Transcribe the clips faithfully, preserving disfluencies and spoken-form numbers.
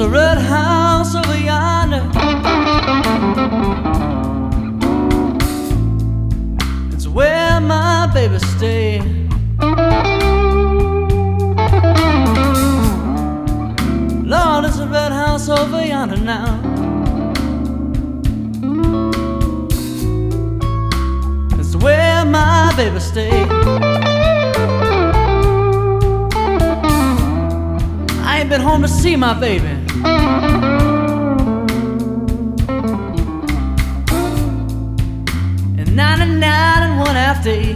red house over yonder. It's where my baby stay. Lord, it's a red house over yonder now. It's where my baby stay. I ain't been home to see my baby in ninety-nine and one half days.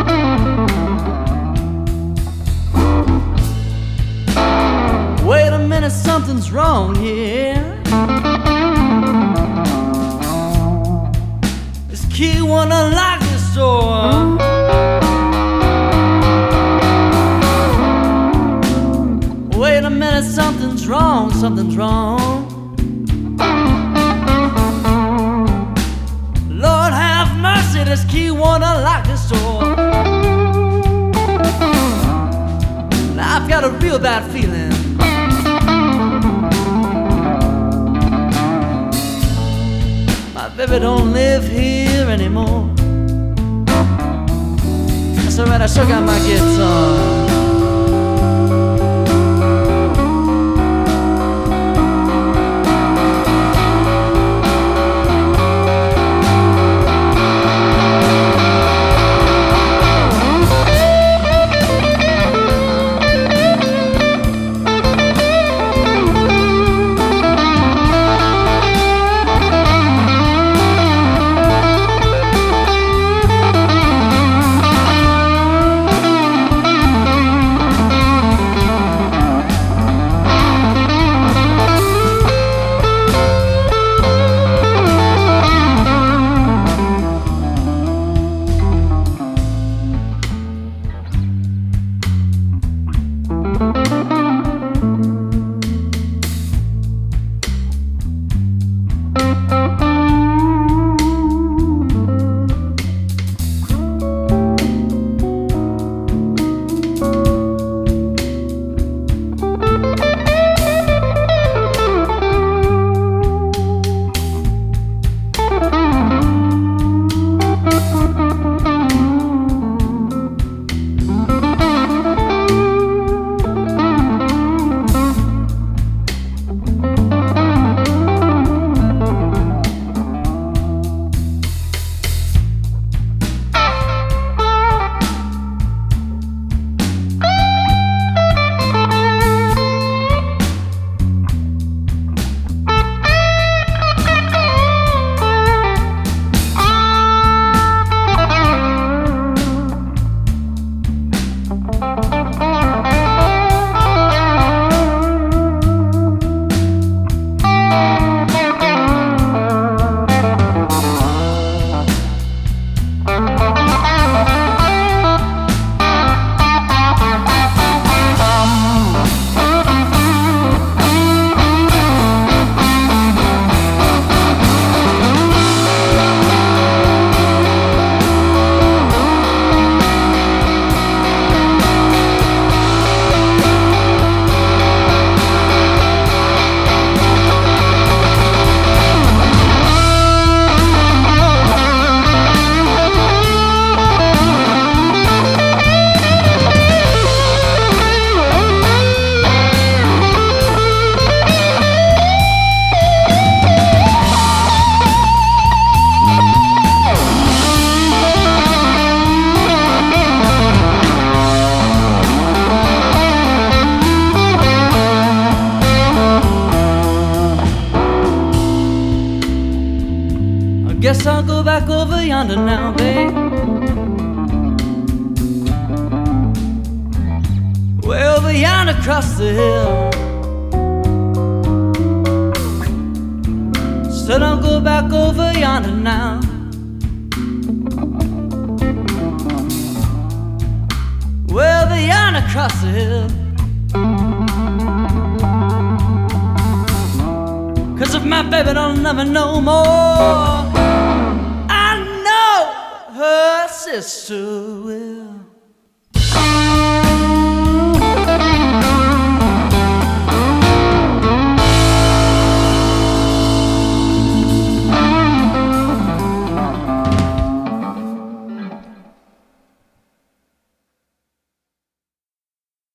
Wait a minute, something's wrong here. This key won't unlock this door. Wait a minute, something's wrong, something's wrong. Lord have mercy, this key won't unlock this door. Now I've got a real bad feeling. My baby don't live here anymore. That's alright, I sure got my guitar. Guess I'll go back over yonder now, babe. Way over yonder across the hill. Said I'll go back over yonder now. Way over yonder across the hill. 'Cause if my baby don't love me no more, I know her sister will.